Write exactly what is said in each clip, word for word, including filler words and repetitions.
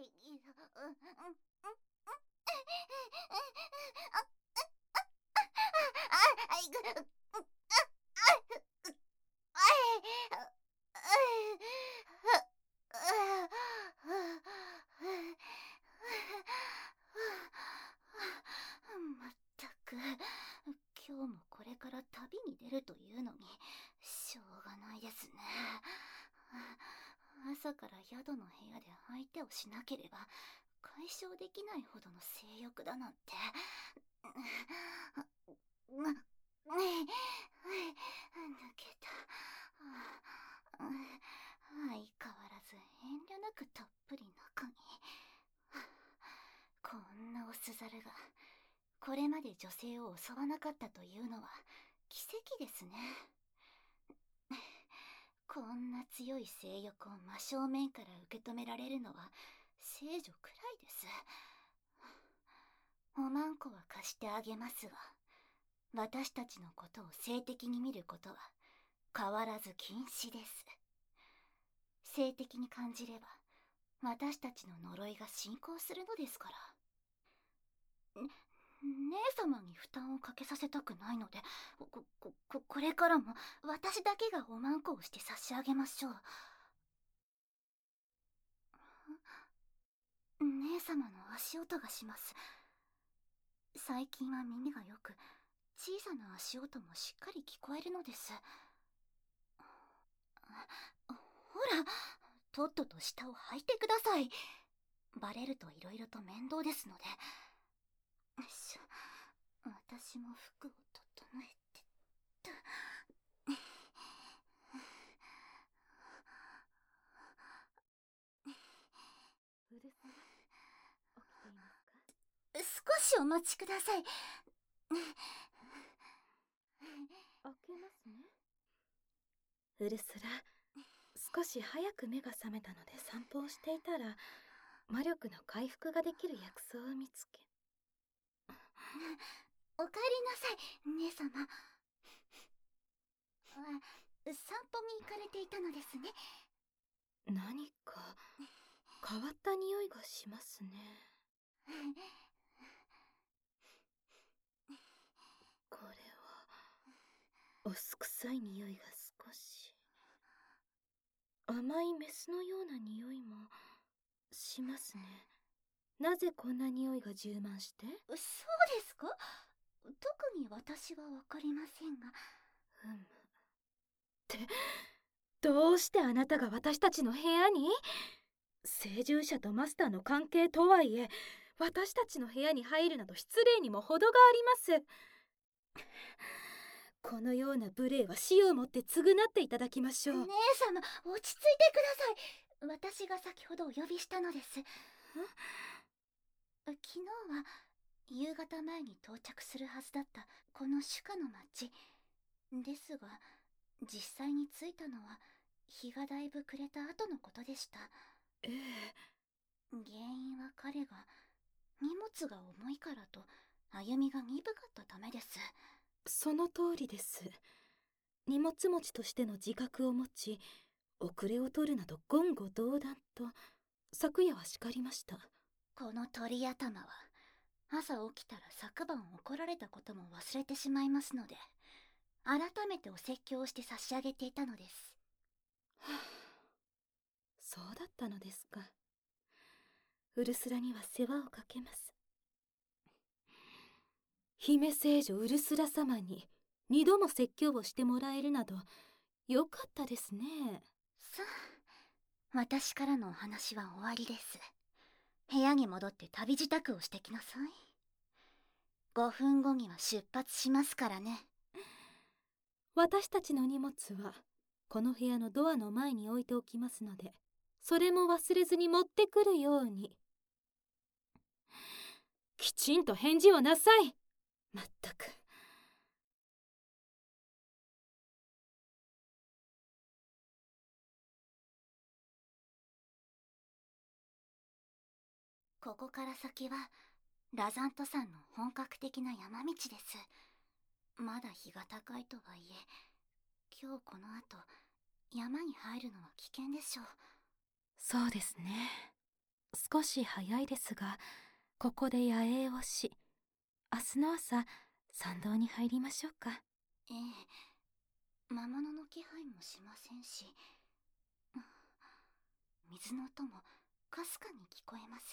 ったく、今日もこれから旅に出るというのにしょうがないですね。朝から宿の部屋で相手をしなければ解消できないほどの性欲だなんて。抜けた。相変わらず遠慮なくたっぷり中に。こんなオスザルがこれまで女性を襲わなかったというのは奇跡ですね。こんな強い性欲を真正面から受け止められるのは聖女くらいです。おまんこは貸してあげますが、私たちのことを性的に見ることは変わらず禁止です。性的に感じれば私たちの呪いが進行するのですから。ね姉様に負担をかけさせたくないので、こ、こ、こ、これからも私だけがおまんこをして差し上げましょう。姉様の足音がします。最近は耳がよく、小さな足音もしっかり聞こえるのです。ほら、とっとと下を履いてください。バレると色々と面倒ですので。よいしょ、私も服を整えてと。 うるさい。起きていますか？ 少しお待ちください。 開けますね。ウルスラ、少し早く目が覚めたので散歩をしていたら魔力の回復ができる薬草を見つけ。 おかえりなさい、姉様。あ、散歩に行かれていたのですね。 何か変わった匂いがしますね。これはお酢臭い匂いが少し甘いメスのような匂いもしますね。なぜこんな匂いが充満して？ そうですか？特に私はわかりませんが。 ふむ。ってどうしてあなたが私たちの部屋に？聖従者とマスターの関係とはいえ私たちの部屋に入るなど失礼にも程があります。このような無礼は死をもって償っていただきましょう。 姉様、落ち着いてください。私が先ほどお呼びしたのです。昨日は夕方前に到着するはずだったこの主家の町ですが、実際に着いたのは日がだいぶ暮れた後のことでした。 ええ。 原因は彼が荷物が重いからと歩みが鈍かったためです。 その通りです。荷物持ちとしての自覚を持ち遅れを取るなど言語道断と昨夜は叱りました。 この鳥頭は朝起きたら昨晩怒られたことも忘れてしまいますので、改めてお説教をして差し上げていたのです。 はあ、そうだったのですか。ウルスラには世話をかけます。姫聖女ウルスラ様に二度も説教をしてもらえるなどよかったですね。 さあ、私からのお話は終わりです。部屋に戻って旅支度をしてきなさい。ごふんごには出発しますからね。 私たちの荷物はこの部屋のドアの前に置いておきますので、それも忘れずに持ってくるように。きちんと返事をなさい。まったく。 ここから先はラザント山の本格的な山道です。まだ日が高いとはいえ、今日この後山に入るのは危険でしょう。 そうですね。 少し早いですが、ここで野営をし、明日の朝参道に入りましょうか。 ええ、魔物の気配もしませんし、水の音もかすかに聞こえます。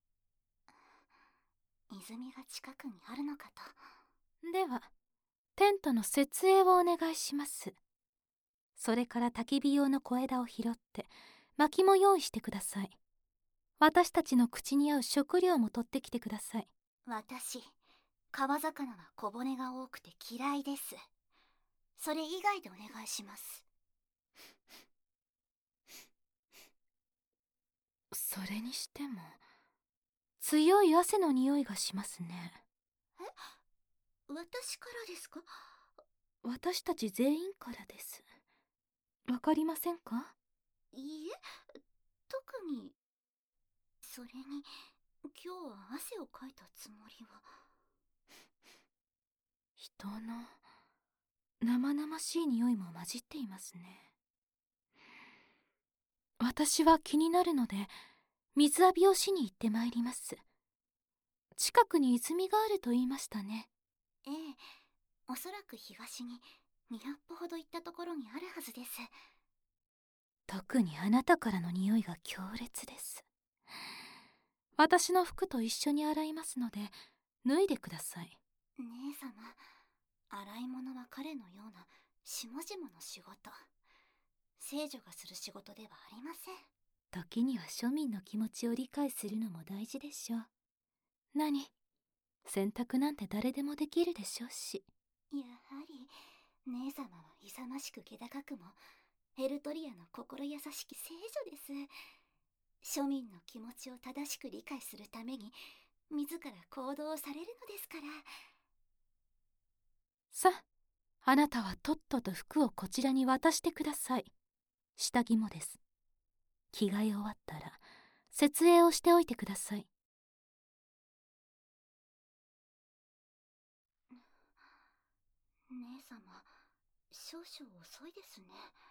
泉が近くにあるのかと。 ではテントの設営をお願いします。それから焚き火用の小枝を拾って薪も用意してください。私たちの口に合う食料も取ってきてください。 私、川魚は小骨が多くて嫌いです。それ以外でお願いします。 それにしても強い汗の匂いがしますね。 え、私からですか？ 私たち全員からです。わかりませんか？ いいえ、特に。それに今日は汗をかいたつもりは。 人の生々しい匂いも混じっていますね。私は気になるので水浴びをしに行ってまいります。近くに泉があると言いましたね。 ええ、おそらく東ににひゃっぽほど行ったところにあるはずです。 特にあなたからの匂いが強烈です。私の服と一緒に洗いますので脱いでください。 姉様、洗い物は彼のような下々の仕事、聖女がする仕事ではありません。 時には庶民の気持ちを理解するのも大事でしょう。何、洗濯なんて誰でもできるでしょうし。 やはり姉様は勇ましく気高くもエルトリアの心優しき聖女です。庶民の気持ちを正しく理解するために自ら行動されるのですから。 さあ、あなたはとっとと服をこちらに渡してください。下着もです。着替え終わったら設営をしておいてください。 姉様、少々遅いですね。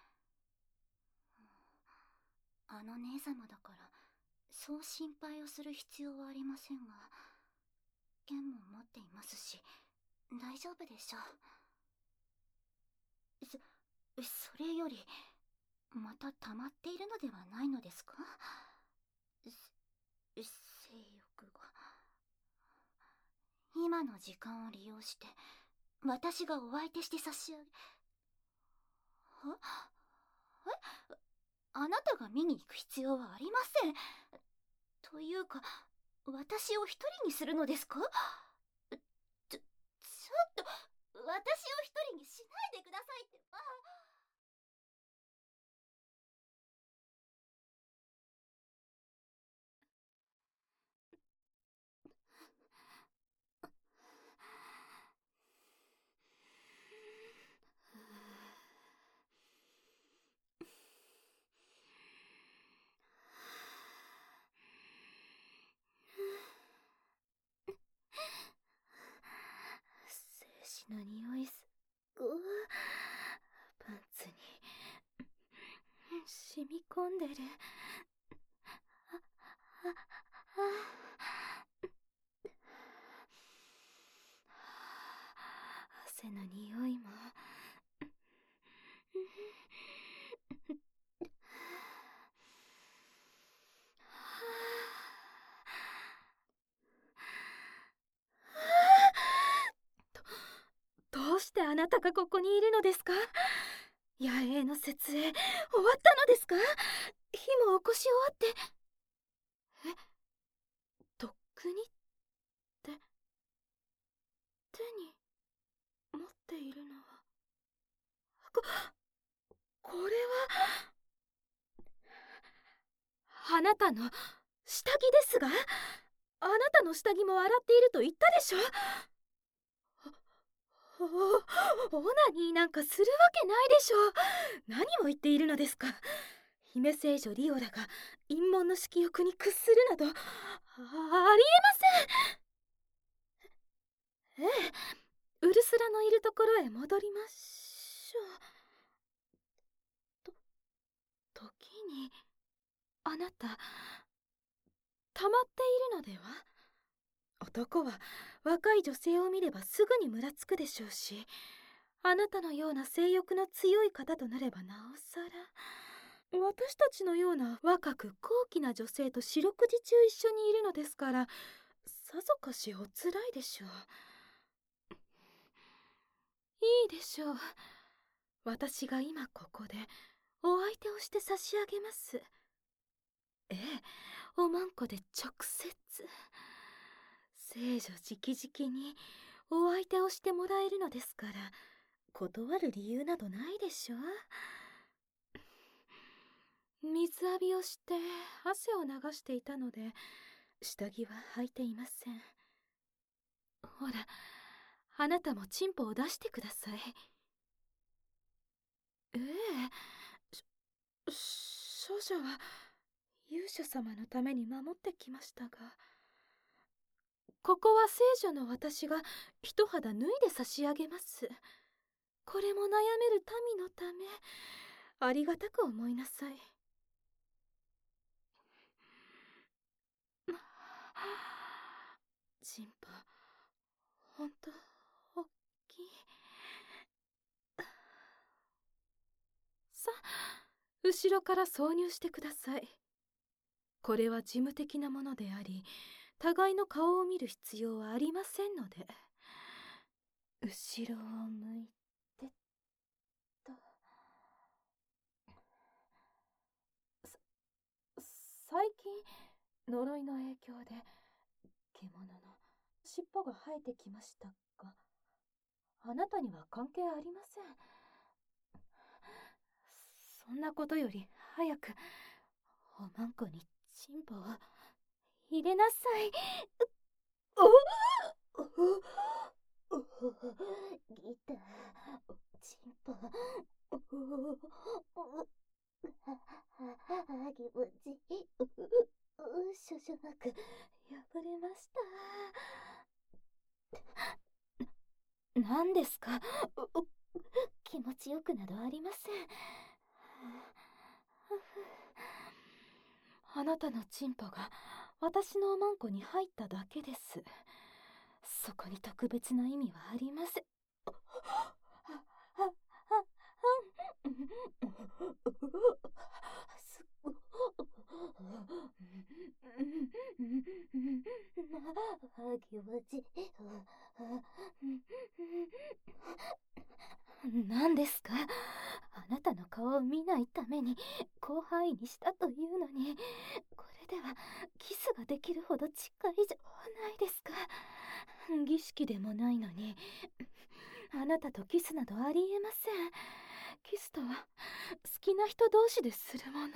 あの姉様だからそう心配をする必要はありませんが、剣も持っていますし大丈夫でしょう。そ、それよりまた溜まっているのではないのですか？性欲が。今の時間を利用して私がお相手して差し上げ。はえ、あなたが見に行く必要はありません。というか私を一人にするのですか？ちょ、ちょっと私を一人にしないでくださいってば。 精子の匂いすごいパンツに染み込んでる。あ、あ、あ、汗の匂いも。ど、どうしてあなたがここにいるのですか？野営の設営終わったのですか？火も起こし終わって。え、とっくにって手に持っているのはこ、これはあなたの下着ですが、あなたの下着も洗っていると言ったでしょ。お、オナニーなんかするわけないでしょう。何を言っているのですか。姫聖女リオラが陰門の色欲に屈するなど あ, ありえません。ええ、ウルスラのいるところへ戻りましょう。と時にあなた溜まっているのでは？男は若い女性を見ればすぐにむらつくでしょうし、あなたのような性欲の強い方となればなおさら、私たちのような若く高貴な女性と四六時中一緒にいるのですから、さぞかしおつらいでしょう。いいでしょう。私が今ここでお相手をして差し上げます。ええ、おまんこで直接聖女直々にお相手をしてもらえるのですから、断る理由などないでしょう。水浴びをして汗を流していたので下着は履いていません。ほら、あなたもチンポを出してください。ええ、し少女は勇者様のために守ってきましたが、ここは聖女の私が一肌脱いで差し上げます。これも悩める民のため、ありがたく思いなさい。チンポ、ほんとおっきい。さあ、後ろから挿入してください。これは事務的なものであり、互いの顔を見る必要はありませんので。後ろを向いてと。最近呪いの影響で獣の尻尾が生えてきましたが、あなたには関係ありません。そんなことより早くおまんこにチンポを入れなさい。おおギター、チンポ、おお気持ちいい。少々なく破れました。何ですか？気持ちよくなどありません。あなたのチンポが私のおまんこに入っただけです。そこに特別な意味はありません。気持ちいい。何ですか？あなたの顔を見ないために広範囲にしたというのに、これではキスができるほど近いじゃないですか。儀式でもないのに、あなたとキスなどありえません。キスとは好きな人同士でするもの。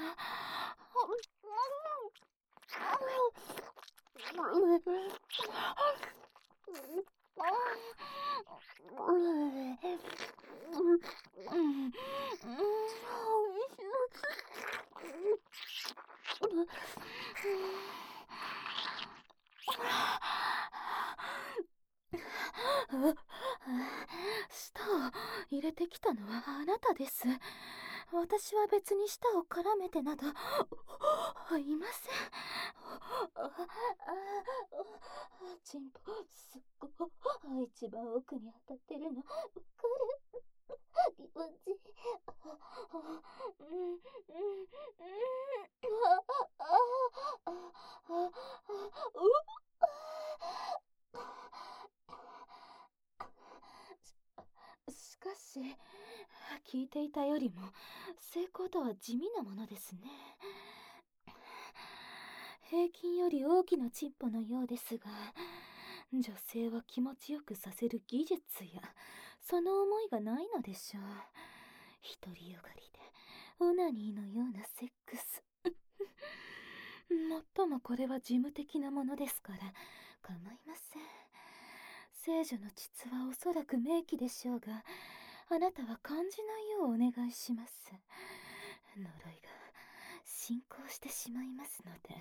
舌を入れてきたのはあなたです。私は別に舌を絡めてなどいません。チンポすっごい一番奥に当たってるのわかる？気持ちいい。しかし聞いていたよりも成功とは地味なものですね。平均より大きなチンポのようですが、女性は気持ちよくさせる技術やその思いがないのでしょう。独りよがりでオナニーのようなセックスもっともこれは事務的なものですから構いません。聖女の膣はおそらく名器でしょうが、あなたは感じないようお願いします。呪いが進行してしまいますので。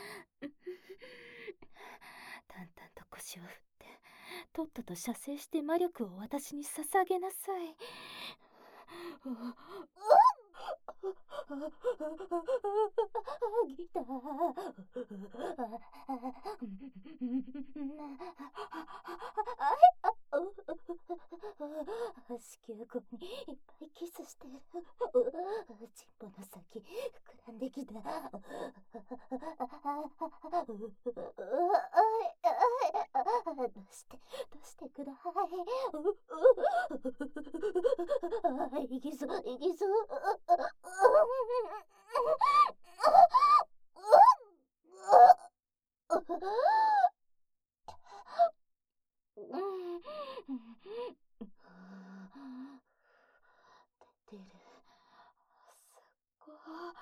淡々と腰を振ってとっとと射精して魔力を私に捧げなさい。 ギター子宮口にいっぱいキスしてる。チンポの先膨らんできた。どうしてどうしてください。いきそういきそう。出てる。すっご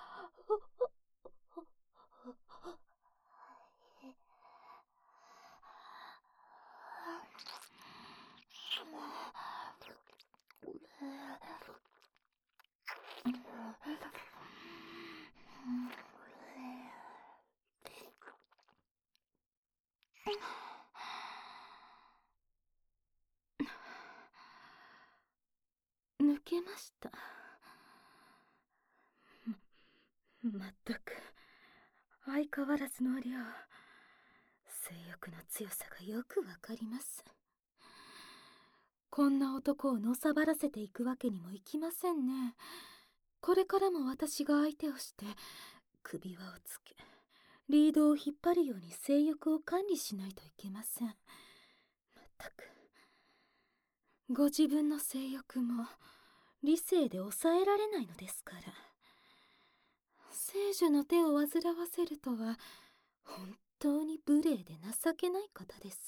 抜けました。まったく相変わらずの量。性欲の強さがよくわかります。こんな男をのさばらせていくわけにもいきませんね。これからも私が相手をして首輪をつけリードを引っ張るように性欲を管理しないといけません。まったくご自分の性欲も理性で抑えられないのですから。聖女の手を煩わせるとは本当に無礼で情けない方です。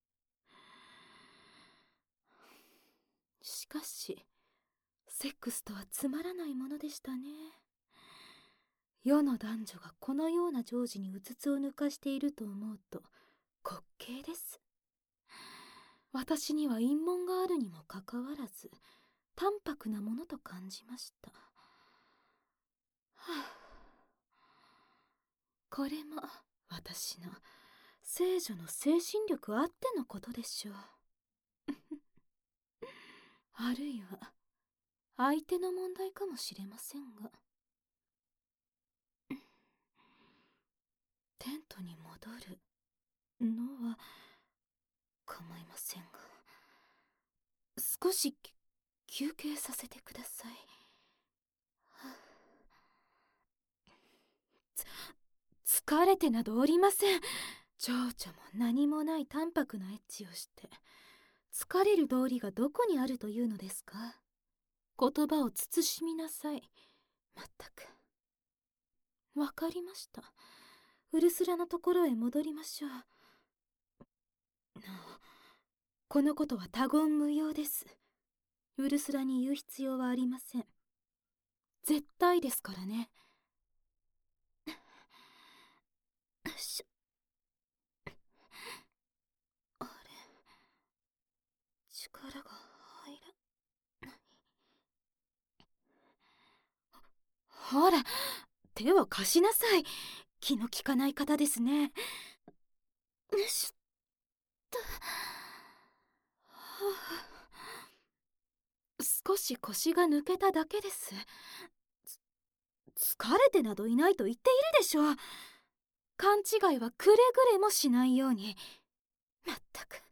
しかしセックスとはつまらないものでしたね。世の男女がこのような情事にうつつを抜かしていると思うと滑稽です。私には陰謀があるにもかかわらず淡白なものと感じました。はあ、これも私の聖女の精神力あってのことでしょう。あるいは相手の問題かもしれませんが。テントに戻るのは構いませんが、少し休憩させてください。つ疲れてなどおりません。情緒も何もない淡白なエッチをして疲れる道理がどこにあるというのですか。言葉を慎みなさい。まったく。わかりました。ウルスラのところへ戻りましょう。なお、このことは他言無用です。ウルスラに言う必要はありません。絶対ですからね。しあれ、力が入らない。ほら、手を貸しなさい。気の利かない方ですね。よいしょっと。少し腰が抜けただけです。疲れてなどいないと言っているでしょう。勘違いはくれぐれもしないように。まったく。